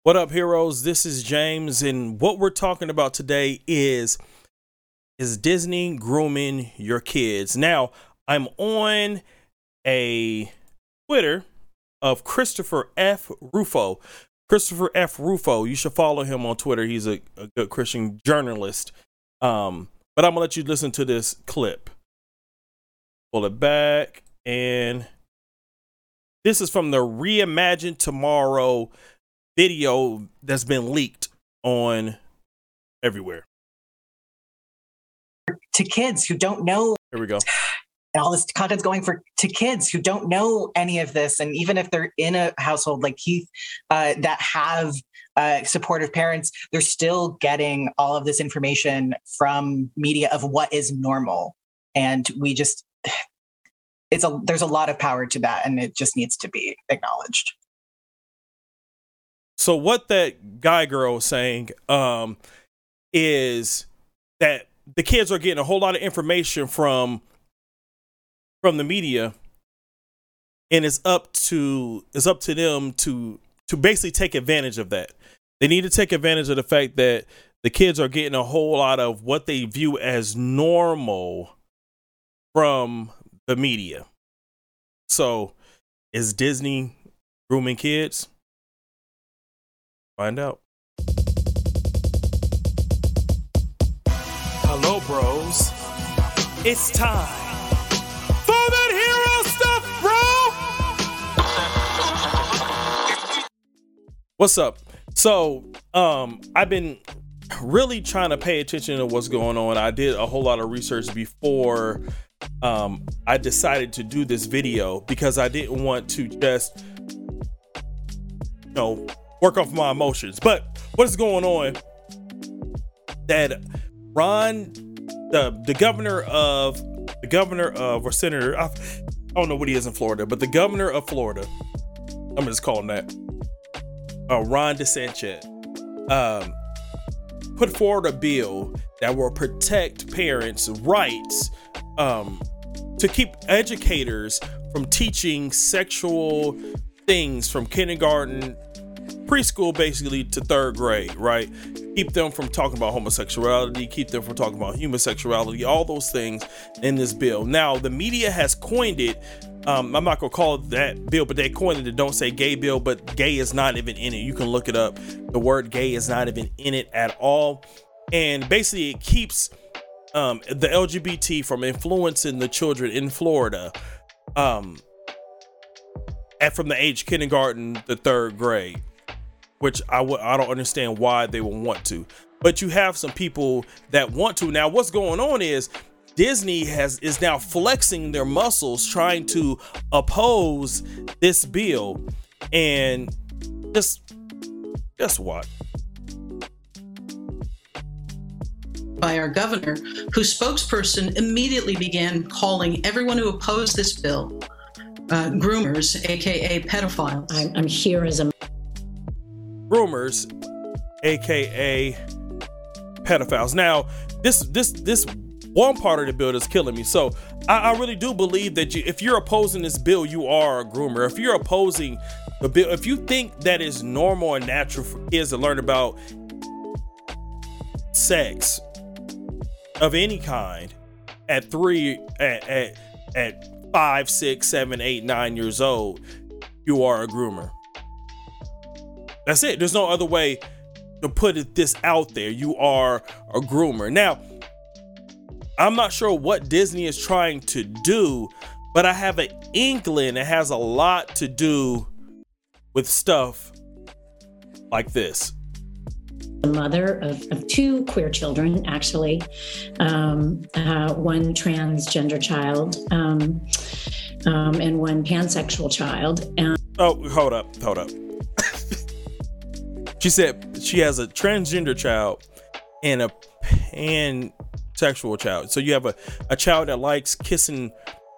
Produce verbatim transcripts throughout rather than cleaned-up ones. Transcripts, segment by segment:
What up, heroes? This is James, and what we're talking about today is is Disney grooming your kids. Now, I'm on a Twitter of Christopher F. Rufo. Christopher F. Rufo. You should follow him on Twitter. He's a, a good Christian journalist. Um, but I'm gonna let you listen to this clip. Pull it back, and this is from the Reimagine Tomorrow video that's been leaked on everywhere. To kids who don't know. Here we go. And all this content's going for to kids who don't know any of this. And even if they're in a household like Keith uh, that have uh, supportive parents, they're still getting all of this information from media of what is normal. And we just, it's a, there's a lot of power to that, and it just needs to be acknowledged. So what that guy girl is saying um, is that the kids are getting a whole lot of information from from the media, and it's up to it's up to them to to basically take advantage of that. They need to take advantage of the fact that the kids are getting a whole lot of what they view as normal from the media. So, is Disney grooming kids? Find out. Hello, bros. It's time for that hero stuff, bro. What's up? So, um, I've been really trying to pay attention to what's going on. I did a whole lot of research before um, I decided to do this video because I didn't want to just, you know, work off my emotions. But what is going on that Ron, the the governor of the governor of or senator, I, I don't know what he is in Florida, but the governor of Florida, I'm gonna just call him that, uh, Ron DeSantis, um, put forward a bill that will protect parents' rights um, to keep educators from teaching sexual things from kindergarten, preschool basically to third grade, right? Keep them from talking about homosexuality, keep them from talking about homosexuality, all those things in this bill. Now, the media has coined it. Um, I'm not gonna call it that bill, but they coined it. Don't say gay bill, but gay is not even in it. You can look it up. The word gay is not even in it at all. And basically it keeps um, the L G B T from influencing the children in Florida um, at from the age kindergarten to third grade. Which I w- I don't understand why they would want to, but you have some people that want to. Now, what's going on is Disney has is now flexing their muscles, trying to oppose this bill, and just guess what? By our governor, whose spokesperson immediately began calling everyone who opposed this bill uh, groomers, aka pedophiles. I'm, I'm here as a Groomers, aka pedophiles. Now, this this this one part of the bill is killing me. So I, I really do believe that you, if you're opposing this bill, you are a groomer. If you're opposing the bill, if you think that is normal and natural for kids to learn about sex of any kind at three, at at, at five, six, seven, eight, nine years old, you are a groomer. That's it. There's no other way to put it, this out there. You are a groomer. Now, I'm not sure what Disney is trying to do, but I have an inkling it has a lot to do with stuff like this. The mother of, of two queer children, actually, um, uh, one transgender child um, um, and one pansexual child. And- oh, hold up, hold up. She said she has a transgender child and a pansexual child. So you have a, a child that likes kissing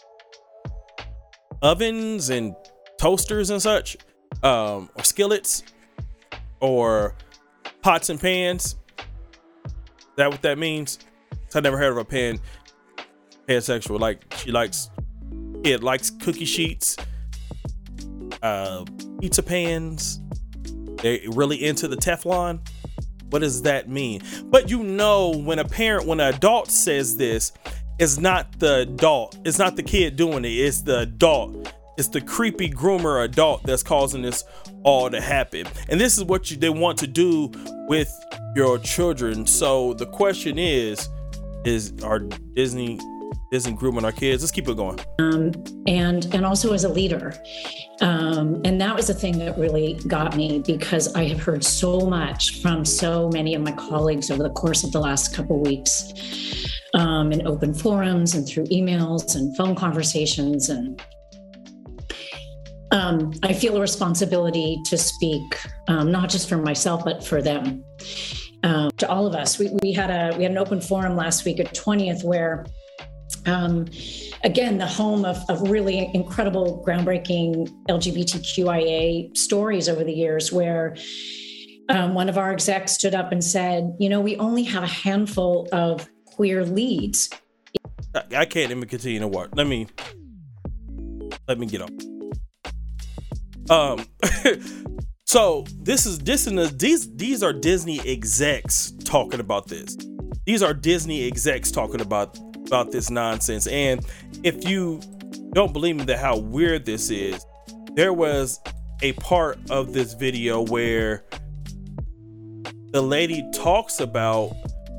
ovens and toasters and such, um, or skillets, or pots and pans. Is that what that means? I never heard of a pan pansexual. Like she likes, it likes cookie sheets, uh, pizza pans, They really into the Teflon? What does that mean? But you know, when a parent, when an adult says this, it's not the adult, it's not the kid doing it, it's the adult. It's the creepy groomer adult that's causing this all to happen. And this is what you, they want to do with your children. So the question is, is are Disney Disney grooming our kids? Let's keep it going. Um, and and also as a leader. Um, and that was the thing that really got me, because I have heard so much from so many of my colleagues over the course of the last couple of weeks, um, in open forums and through emails and phone conversations. And um, I feel a responsibility to speak, um, not just for myself, but for them. Um, to all of us. We, we had a we had an open forum last week at twentieth where Um, again, the home of, of really incredible, groundbreaking L G B T Q I A stories over the years, where um, one of our execs stood up and said, you know, we only have a handful of queer leads. I, I can't even continue to work. Let me, let me get on. Um, so this is, this is, these, these are Disney execs talking about this. These are Disney execs talking about about this nonsense. And if you don't believe me that how weird this is, there was a part of this video where the lady talks about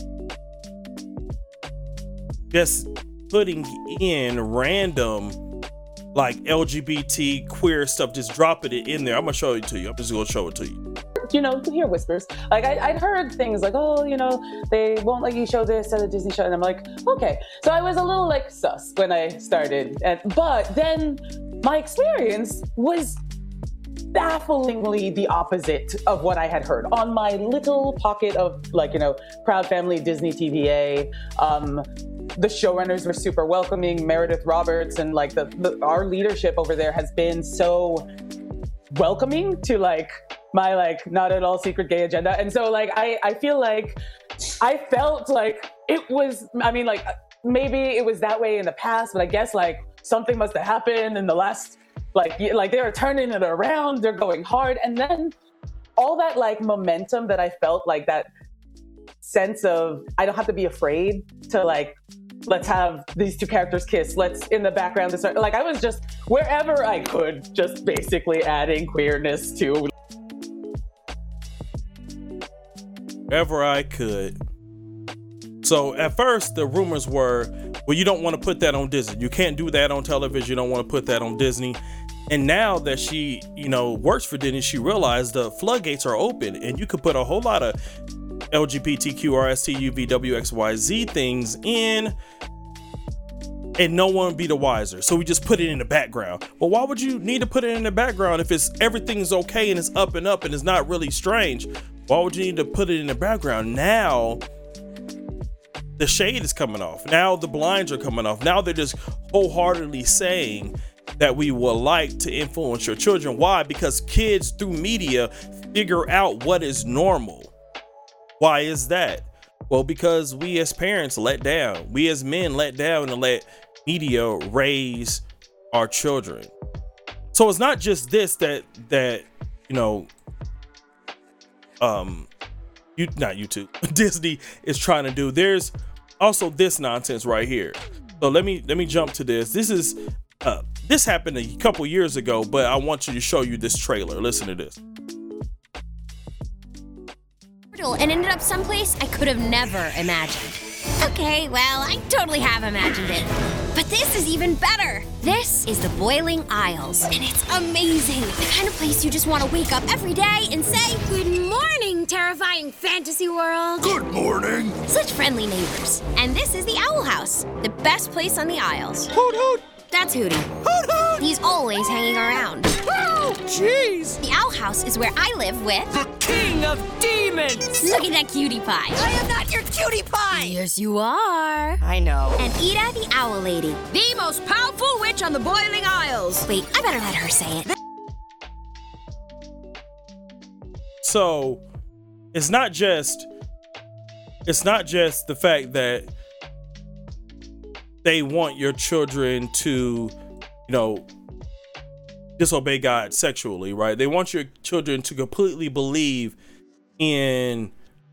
just putting in random like L G B T queer stuff, just dropping it in there. I'm gonna show it to you. I'm just gonna show it to you. You know, to hear whispers. Like I, I'd heard things like, oh, you know, they won't let you show this at a Disney show. And I'm like, okay. So I was a little like sus when I started. And, but then my experience was bafflingly the opposite of what I had heard. On my little pocket of like, you know, Proud Family Disney T V A, um, the showrunners were super welcoming, Meredith Roberts, and like the, the our leadership over there has been so welcoming to like my like not at all secret gay agenda. And so like I, I feel like I felt like it was, I mean like maybe it was that way in the past, but I guess like something must have happened in the last like like they were turning it around, they're going hard. And then all that like momentum that I felt, like that sense of I don't have to be afraid to like, let's have these two characters kiss, let's in the background to start, like I was just wherever I could just basically adding queerness to wherever I could. So at first the rumors were, well, you don't want to put that on Disney. You can't do that on television. You don't want to put that on Disney. And now that she, you know, works for Disney, she realized the floodgates are open and you could put a whole lot of L G B T Q R S T U V W X Y Z things in and no one would be the wiser. So we just put it in the background. Well, why would you need to put it in the background if it's everything's okay and it's up and up and it's not really strange? Why would you need to put it in the background? Now the shade is coming off. Now the blinds are coming off. Now they're just wholeheartedly saying that we would like to influence your children. Why? Because kids through media figure out what is normal. Why is that? Well, because we as parents let down. We as men let down and let media raise our children. So it's not just this that that you know um you not YouTube Disney is trying to do. There's also this nonsense right here. So let me let me jump to this. This is uh this happened a couple years ago, but I want you to show you this trailer. Listen to this. And ended up someplace I could have never imagined. Okay, well, I totally have imagined it. But this is even better. This is the Boiling Isles, and it's amazing. The kind of place you just want to wake up every day and say, good morning, terrifying fantasy world. Good morning. Such friendly neighbors. And this is the Owl House, the best place on the Isles. Hoot hoot. That's Hootie. Hoot hoot. He's always hanging around. Oh, jeez. The Owl House is where I live with the King of Demons. Look at that cutie pie. I am not your cutie pie. Yes, you are. I know. And Ida the Owl Lady. The most powerful witch on the Boiling Isles. Wait, I better let her say it. So it's not just it's not just the fact that they want your children to, you know, disobey God sexually, right? They want your children to completely believe in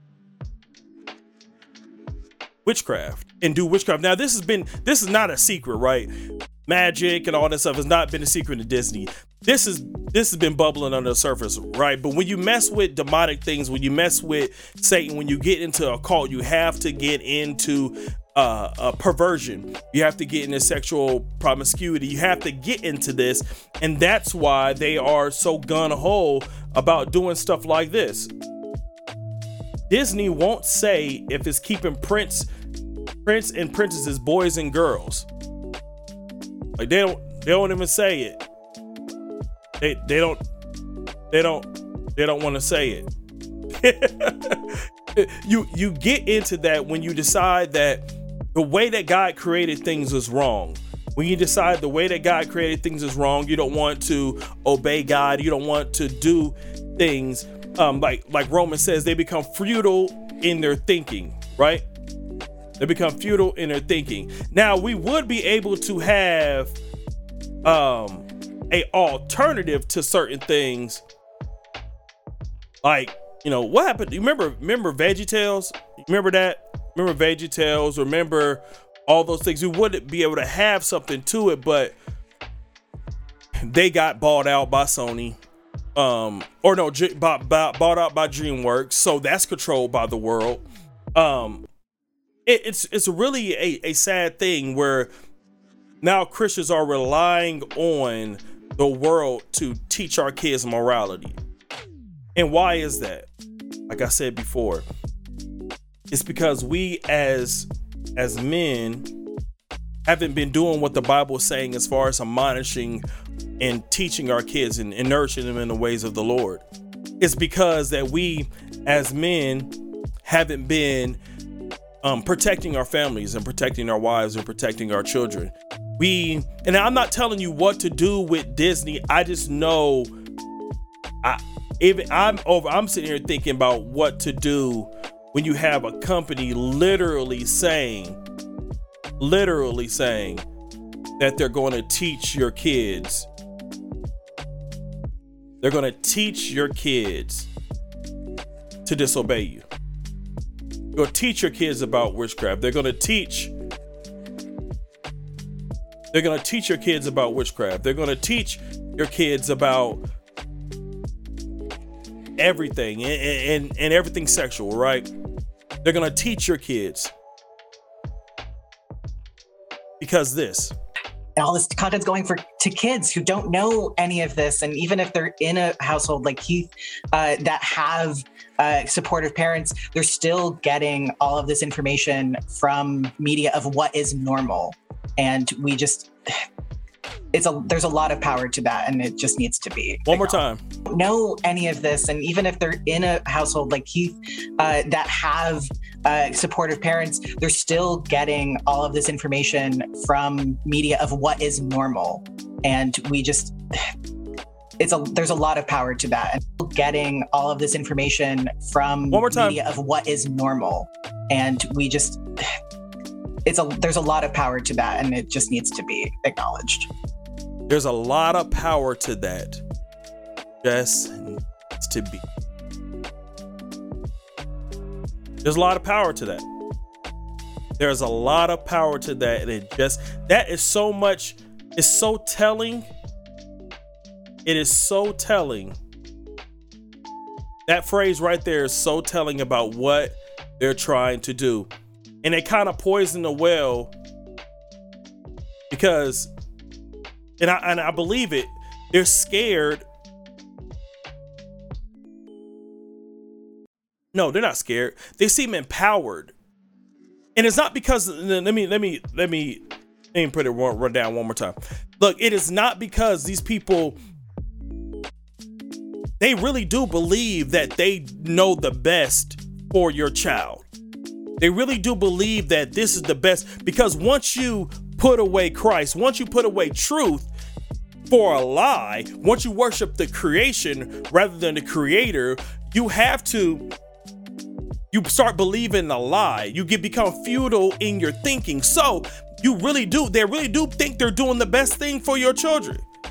witchcraft and do witchcraft. Now, this has been, this is not a secret, right? Magic and all that stuff has not been a secret to Disney. This is, this has been bubbling under the surface, right? But when you mess with demonic things, when you mess with Satan, when you get into a cult, you have to get into uh, a perversion. You have to get into sexual promiscuity. You have to get into this. And that's why they are so gun-ho about doing stuff like this. Disney won't say if it's keeping Prince, Prince and princesses, boys and girls. Like they don't, they don't even say it. They, they don't, they don't, they don't want to say it. you, you get into that when you decide that the way that God created things is wrong. When you decide the way that God created things is wrong, you don't want to obey God. You don't want to do things um, like, like Romans says, they become futile in their thinking, right? They become futile in their thinking. Now, we would be able to have um, a alternative to certain things. Like, you know, what happened? You remember, remember VeggieTales? Remember that? Remember VeggieTales? Remember all those things? We wouldn't be able to have something to it, but they got bought out by Sony. Um, or no, G- bought, bought, bought out by DreamWorks. So that's controlled by the world. Um, it, it's, it's really a, a sad thing where now Christians are relying on the world to teach our kids morality. And why is that? Like I said before, it's because we as, as men haven't been doing what the Bible is saying as far as admonishing and teaching our kids and, and nourishing them in the ways of the Lord. It's because that we as men haven't been um, protecting our families and protecting our wives and protecting our children. We, and I'm not telling you what to do with Disney. I just know I, even I'm over, I'm sitting here thinking about what to do when you have a company literally saying, literally saying that they're going to teach your kids. They're going to teach your kids to disobey you. They're going to teach your kids about witchcraft. They're going to teach. They're going to teach your kids about witchcraft. They're going to teach your kids about everything and, and, and everything sexual, right? They're going to teach your kids because this. And all this content's going for to kids who don't know any of this. And even if they're in a household like Keith uh, that have uh, supportive parents, they're still getting all of this information from media of what is normal. And we just, it's a, there's a lot of power to that. And it just needs to be. One more time. Know any of this. And even if they're in a household like Keith uh, that have uh, supportive parents, they're still getting all of this information from media of what is normal. And we just, it's a, there's a lot of power to that. And getting all of this information from One more time. media of what is normal. And we just, it's a, there's a lot of power to that. And it just needs to be acknowledged. There's a lot of power to that. Just needs to be. There's a lot of power to that. There's a lot of power to that. And it just, that is so much, it's so telling. It is so telling. That phrase right there is so telling about what they're trying to do. And they kind of poison the well because, and I, and I believe it, they're scared. No, they're not scared. They seem empowered. And it's not because, let me, let me, let me, let me put it run, run down one more time. Look, it is not because these people, they really do believe that they know the best for your child. They really do believe that this is the best, because once you put away Christ, once you put away truth for a lie, once you worship the creation rather than the creator, you have to, you start believing the lie. You get become futile in your thinking. So you really do, they really do think they're doing the best thing for your children.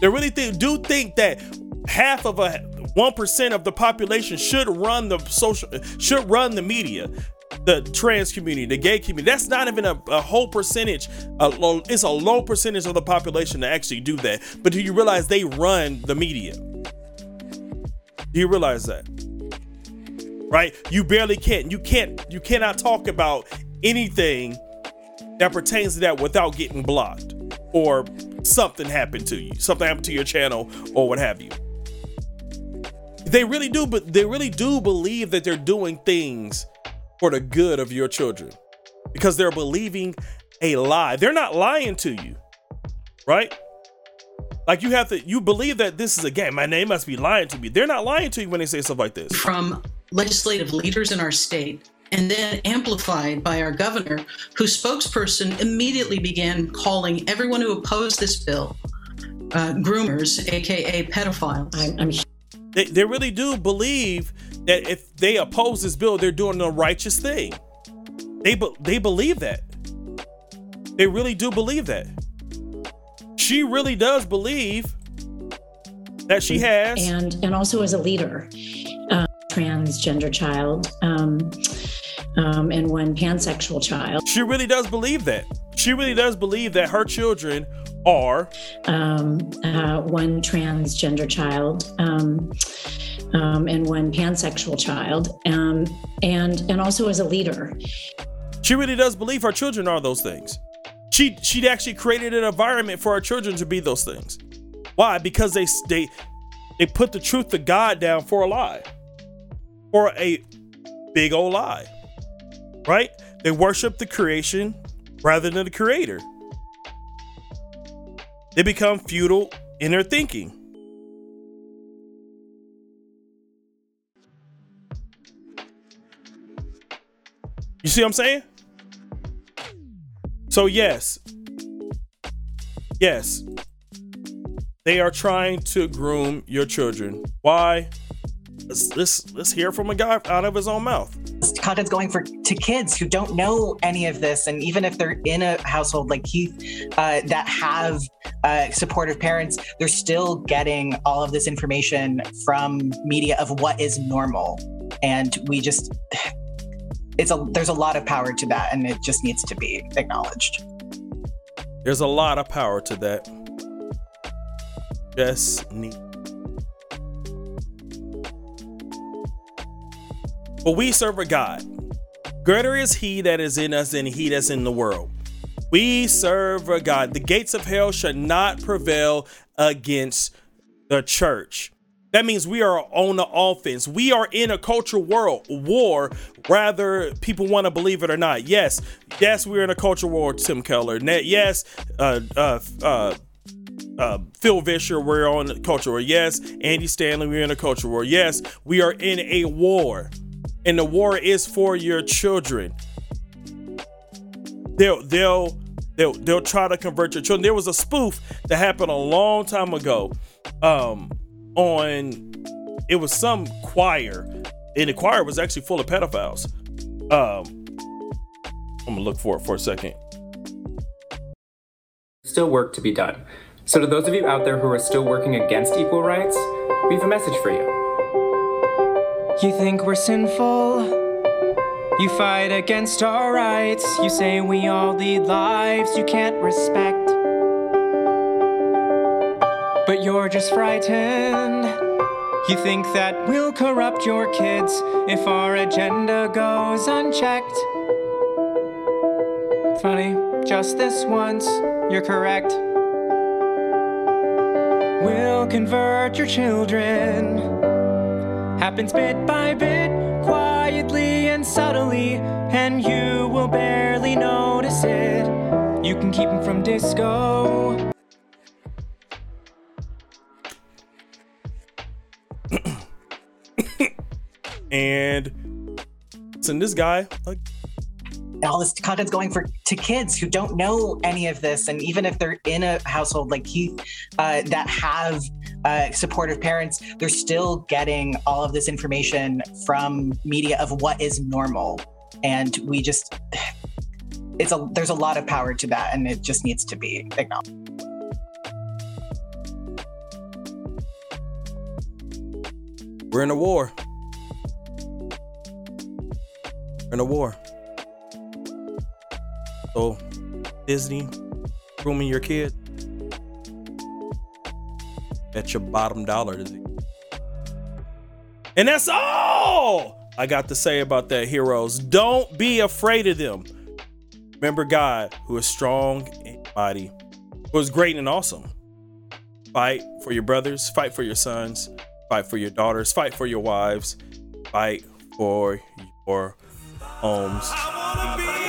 They really think, do think that half of a one percent of the population should run the social, should run the media, the trans community, the gay community. That's not even a, a whole percentage. A low, it's a low percentage of the population to actually do that. But do you realize they run the media? Do you realize that? Right? You barely can. You can't. You cannot talk about anything that pertains to that without getting blocked or something happened to you, something happened to your channel or what have you. They really do, but they really do believe that they're doing things for the good of your children because they're believing a lie. They're not lying to you, right? Like you have to, you believe that this is a game. My name must be lying to me. They're not lying to you when they say stuff like this. From legislative leaders in our state, and then amplified by our governor, whose spokesperson immediately began calling everyone who opposed this bill uh, groomers, A K A pedophiles. I'm, I'm They, they really do believe that if they oppose this bill, they're doing the righteous thing. They be, they believe that. They really do believe that. She really does believe that she has, and and also as a leader, uh, transgender child, um, um, and one pansexual child. She really does believe that. She really does believe that her children are um, uh, one transgender child, um, um, and one pansexual child, um, and and also as a leader. She really does believe her children are those things. She she actually created an environment for her children to be those things. Why? Because they they they put the truth of God down for a lie, for a big old lie, right? They worship the creation rather than the creator. They become futile in their thinking. You see what I'm saying? So yes, yes, they are trying to groom your children. Why? Let's, let's, let's hear from a guy out of his own mouth. This content's going for to kids who don't know any of this, and even if they're in a household like Keith uh, that have uh, supportive parents, they're still getting all of this information from media of what is normal, and we just it's a there's a lot of power to that, and it just needs to be acknowledged. There's a lot of power to that. Just need. But we serve a God. Greater is he that is in us than he that's in the world. We serve a God. The gates of hell shall not prevail against the church. That means we are on the offense. We are in a cultural world war, whether people want to believe it or not. Yes, yes, we're in a cultural war, Tim Keller. Yes, uh, uh, uh, uh, Phil Vischer, we're on a cultural war. Yes, Andy Stanley, we're in a cultural war. Yes, we are in a war. And the war is for your children. They'll they'll they'll they'll try to convert your children. There was a spoof that happened a long time ago. Um, on it was some choir, and the choir was actually full of pedophiles. Um, I'm gonna look for it for a second. Still work to be done. So to those of you out there who are still working against equal rights, we have a message for you. You think we're sinful? You fight against our rights. You say we all lead lives you can't respect. But you're just frightened. You think that we'll corrupt your kids if our agenda goes unchecked. Funny, just this once, you're correct. We'll convert your children. Happens bit by bit, quietly and subtly, and you will barely notice it. You can keep them from disco. And send this guy. Like, all this content's going for to kids who don't know any of this, and even if they're in a household like Keith uh, that have uh, supportive parents, they're still getting all of this information from media of what is normal, and we just it's a there's a lot of power to that, and it just needs to be acknowledged. We're in a war. We're in a war. So, Disney, grooming your kid, bet your bottom dollar to do. And that's all I got to say about that, heroes. Don't be afraid of them. Remember God, who is strong and mighty, who is great and awesome. Fight for your brothers, fight for your sons, fight for your daughters, fight for your wives, fight for your homes.